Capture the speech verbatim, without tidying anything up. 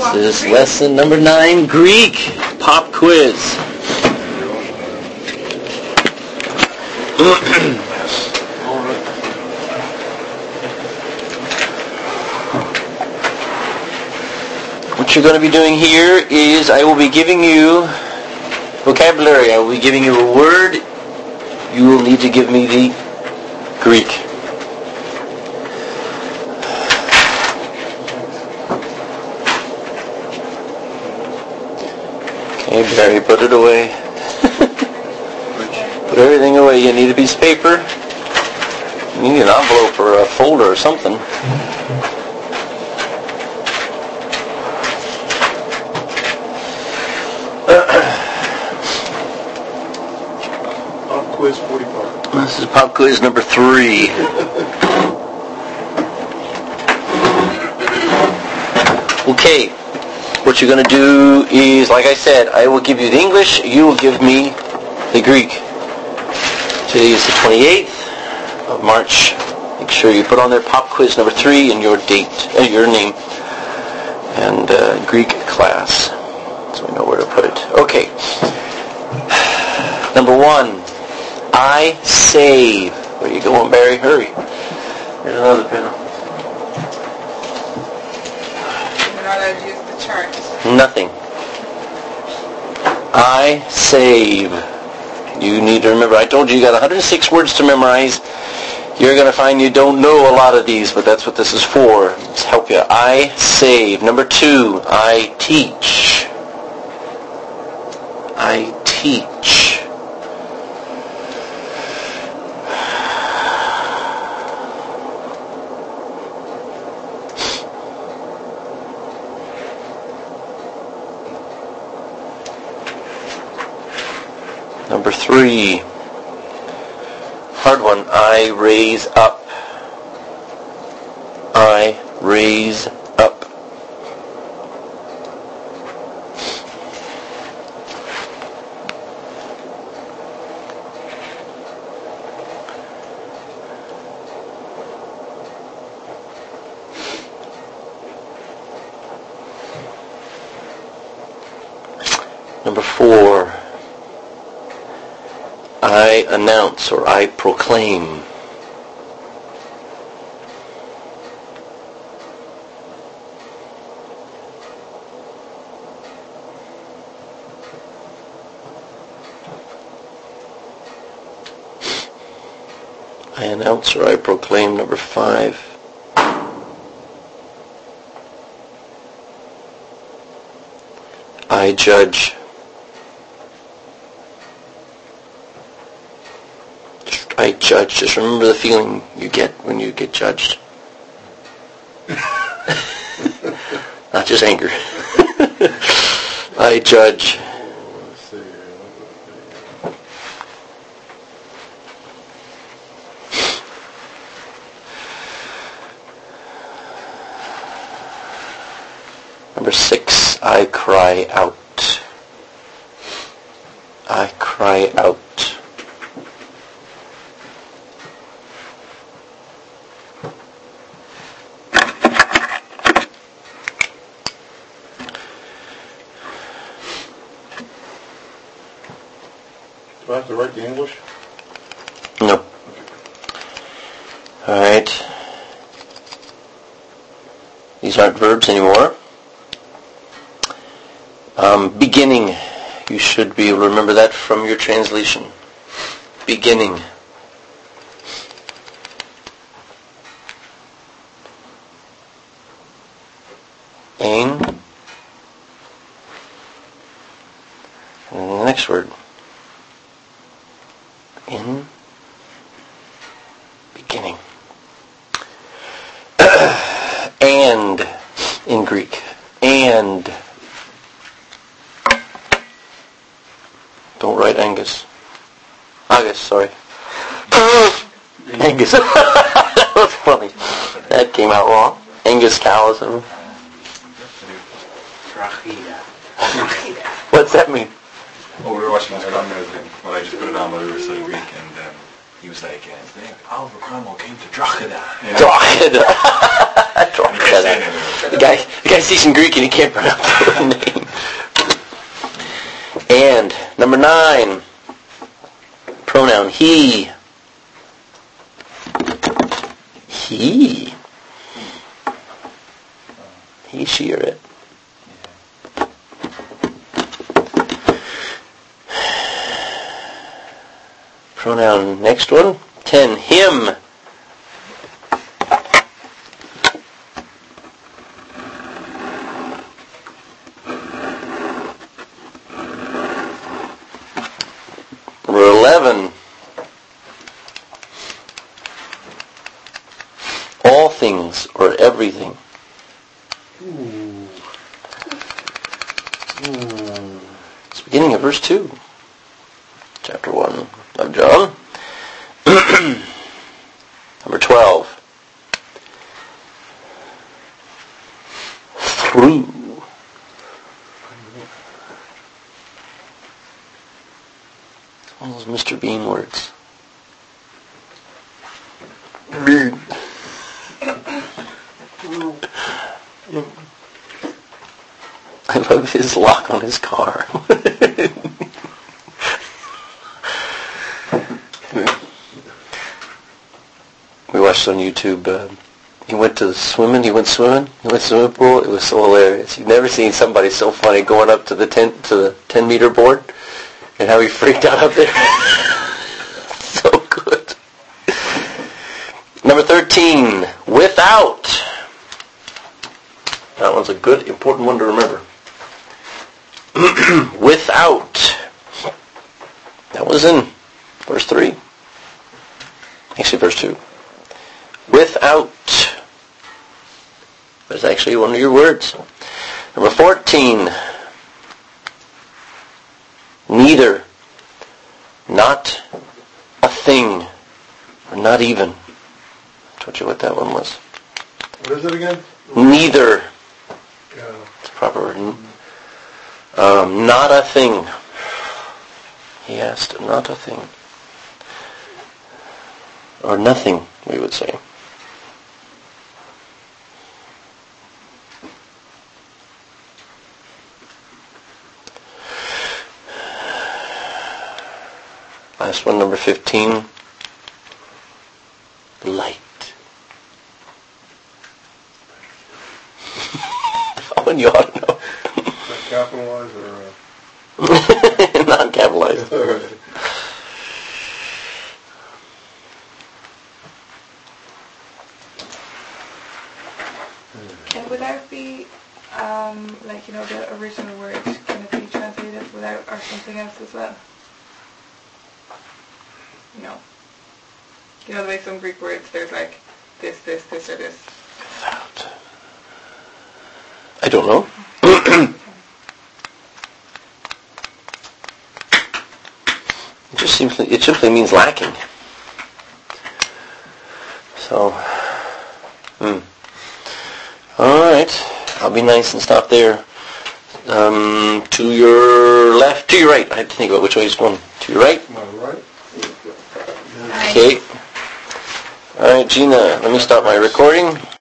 This is lesson number nine, Greek pop quiz. What you're going to be doing here is I will be giving you vocabulary. I will be giving you a word. You will need to give me the Greek. Okay, Barry, put it away. Put everything away. You need a piece of paper. You need an envelope or a folder or something. Pop quiz forty-five. This is pop quiz number three. Okay. What you're going to do is, like I said, I will give you the English, you will give me the Greek. Today is the twenty-eighth of March. Make sure you put on there pop quiz number three and your date, uh, your name, and uh, Greek class, so we know where to put it. Okay. Number one, I save. Where are you going, Barry? Hurry. There's another pen. Nothing. I save. You need to remember, I told you you got one hundred six words to memorize. You're going to find you don't know a lot of these, but that's what this is for. It's help you. I save. Number two, I teach. I teach. Number three, hard one, I raise up. I raise up. Number four, I announce or I proclaim. I announce or I proclaim. Number five. I judge. I judge. Just remember the feeling you get when you get judged. Not just anger. I judge. Number six, I cry out. I cry out. Do I have to write the English? No. All right. These aren't verbs anymore. Um, beginning. You should be able to remember that from your translation. Beginning. Ain. And the next word. In. Beginning. And in Greek. And. Don't write Angus. Agus, sorry. Angus. That was funny. That came out wrong. Angus cows. And... What's that mean? Well, we were watching this Cromwell thing. Well, I just put it on while we were studying Greek, and um, he was like, uh, Oliver Cromwell came to Drogheda. Yeah. Drogheda. That's wrong. The guy, the guy speaks in Greek and he can't pronounce the name. And number nine, pronoun he. He. He, she, or it. Pronoun, next one. Ten, him. Number eleven. All things or everything. Ooh. It's the beginning of verse two. Chapter one of John. Number twelve. Through. It's one of those Mister Bean words. Bean. I love his lock on his car. We watched on YouTube. Uh, he went to swimming. He went swimming. He went to the swimming pool. It was so hilarious. You've never seen somebody so funny going up to the ten to the ten meter board, and how he freaked out up there. So good. Number thirteen. Without. That one's a good, important one to remember. Without. That was in verse three. Actually, verse two. Without. That's actually one of your words. Number fourteen. Neither. Not a thing. Or not even. I told you what that one was. What is it again? Neither. Yeah. It's a proper word. Um, not a thing. He asked, not a thing. Or nothing, we would say. Last one, number fifteen. Light. Oh, and you ought to know. Is that capitalized or... Uh... Not capitalized. All right. And would that be, um, like, you know, the original word, can it be translated without or something else as well? No. You know the way some Greek words, there's like this, this, this, or this. Without. I don't know. It just simply, it simply means lacking. So, hmm. All right. I'll be nice and stop there. Um, to your left, to your right. I had to think about which way it's going. To your right. Am I right? Okay. All right, Gina. Let me stop my recording.